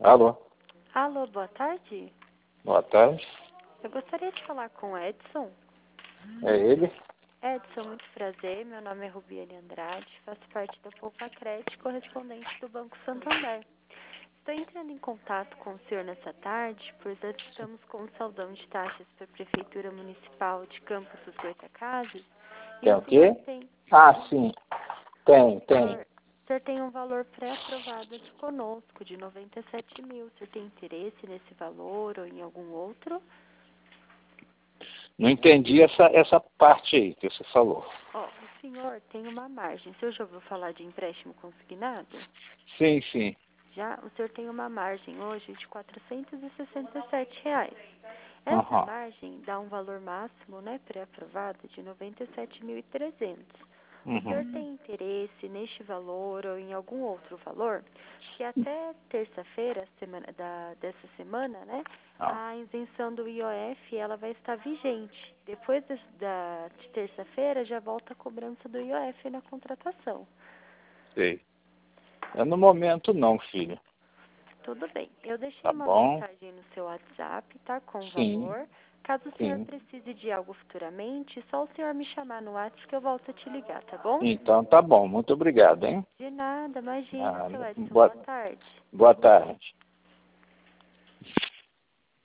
Alô, Alô, boa tarde. boa tarde. Eu gostaria de falar com o Edson. É ele? Edson, muito prazer. Meu nome é Rubiane Andrade, faço parte da Poupa Crédito, correspondente do Banco Santander. Estou entrando em contato com o senhor nessa tarde, pois nós estamos com um saldão de taxas para a Prefeitura Municipal de Campos dos Goytacazes. E Tem o o senhor quê? tem... Ah, sim. Tem. O senhor tem um valor pré-aprovado aqui conosco de 97 mil. O senhor tem interesse nesse valor ou em algum outro? Não entendi essa parte aí que você falou. Ó, o senhor tem uma margem. O senhor já ouviu falar de empréstimo consignado? Sim. Já? O senhor tem uma margem hoje de R$ 467. Essa Aham. margem dá um valor máximo, né, pré-aprovado de 97.300. O senhor Uhum. tem interesse neste valor ou em algum outro valor? Que até terça-feira dessa semana, né, Ah, a isenção do IOF ela vai estar vigente. Depois de terça-feira já volta a cobrança do IOF na contratação. sei. No momento não, filho. Tudo bem. Eu Tá deixei uma bom? mensagem no seu WhatsApp, tá? Com o Sim, valor. Caso o senhor sim. precise de algo futuramente, só o senhor me chamar no WhatsApp que eu volto a te ligar, tá bom? Então tá bom. Muito obrigado, hein? De nada, imagina, seu Nada. Edson. Boa tarde. Boa tarde.